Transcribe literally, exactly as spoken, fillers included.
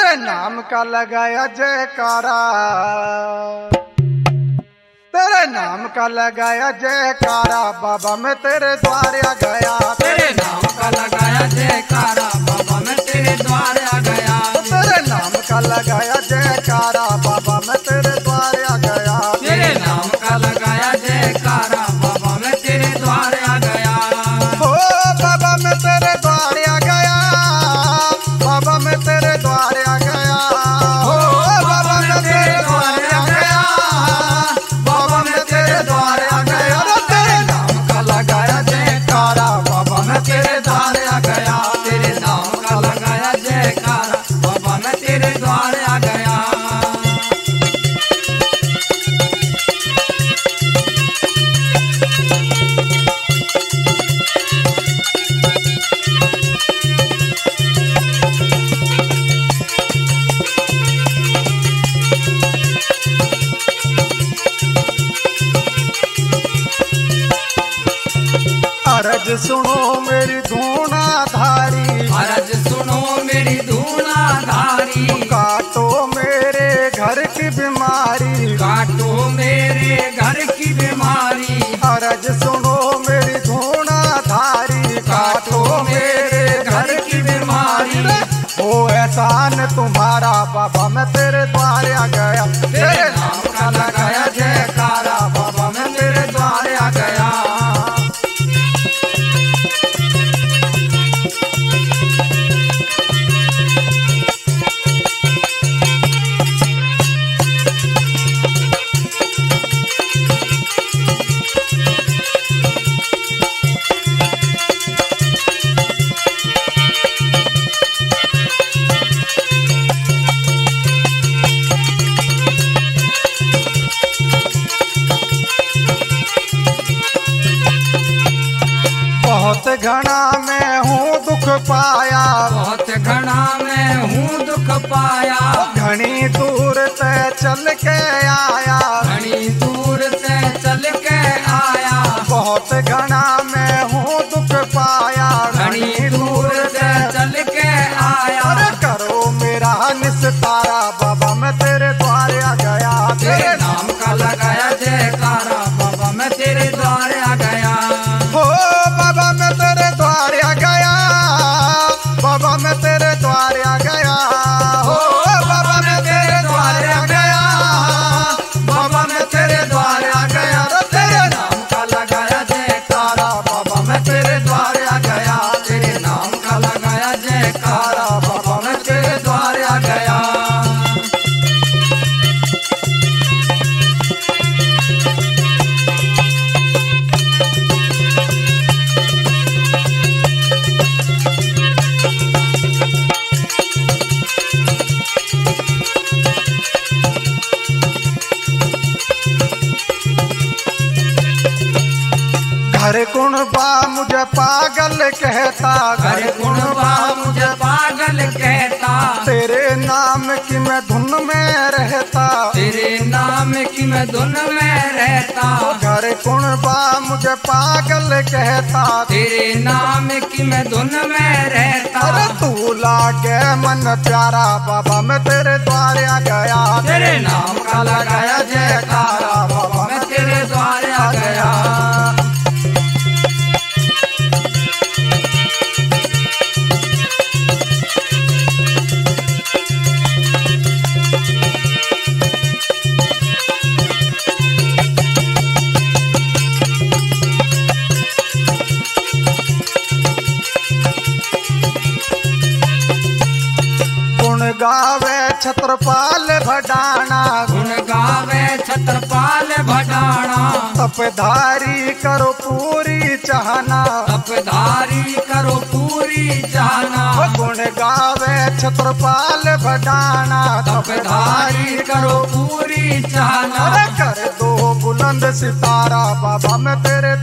तेरे नाम का लगाया जयकारा, तेरे नाम का लगाया जयकारा, बाबा मैं तेरे द्वार आ गया। तेरे नाम का लगाया जयकारा, बाबा मैं तेरे द्वार आ गया। तेरे नाम का लगाया जयकारा, बाबा मैं तेरे द्वार आ गया। तेरे नाम का लगाया जयकारा, बाबा मैं तेरे द्वार आ गया। हो बाबा मैं तेरे द्वार आ गया, बाबा मैं तेरे द्वार आ गया। हो बाबा मैं तेरे द्वार आ गया, बाबा मैं तेरे द्वार आ गया। तेरे नाम का लगाया जयकारा, बाबा मैं तेरे द्वार आ गया। तेरे नाम का लगाया जयकारा, बाबा मैं तेरे द्वार आ गया। अरज सुनो मेरी धूना धारी, अरज सुनो मेरी धूना धारी। काटो मेरे घर की बीमारी, काटो मेरे घर की बीमारी। अरज सुनो मेरी धूना धारी, काटो मेरे घर की बीमारी। ओ एहसान तुम्हारा, बाबा मैं तेरे द्वार आ गया। तेरे नाम का लगाया जयकारा, बाबा मैं तेरे द्वार आ गया। बहुत घना मैं हूँ दुख पाया, बहुत घना मैं हूँ दुख पाया। घनी दूर से चल के आया, घनी दूर से चल के आया। बहुत घना मैं हूँ दुख पाया, घनी दूर से चल के आया। अरे करो मेरा निस्तारा, बाबा मैं तेरे द्वार आ गया। तेरे नाम का लगाया जयकारा, बाबा मैं तेरे द्वार आ गया। हो बाबा मैं तेरे द्वार आ गया, बाबा मैं तेरे द्वार आ गया। हो बाबा मैं तेरे द्वार आ गया, बाबा मैं तेरे द्वार आ गया। तेरे नाम का लगाया जयकारा, बाबा मैं तेरे द्वार आ गया। तेरे नाम का लगाया जयकारा, बाबा मैं तेरे द्वार आ गया। घर गुण बा मुझे पागल कहता, घर गुणवा मुझे पागल कहता। तेरे नाम की मैं धुन में रहता। तेरे नाम की मैं धुन में रहता। घर गुण बा मुझे पागल कहता, तेरे नाम की मैं धुन में रहता। अरे तू लागे मन प्यारा, बाबा मैं तेरे द्वार आ गया। तेरे नाम का लगाया जयकारा, बाबा मैं तेरे द्वार आ गया। गुण गावे छत्रपाल भडाना, गुण गावे छत्रपाल भडाना। तपधारी करो पूरी चाहना, तपधारी करो पूरी चाहना। गुण गावे छत्रपाल भडाना, तपधारी करो पूरी चाहना। अरे कर दो बुलंद सितारा, बाबा मैं तेरे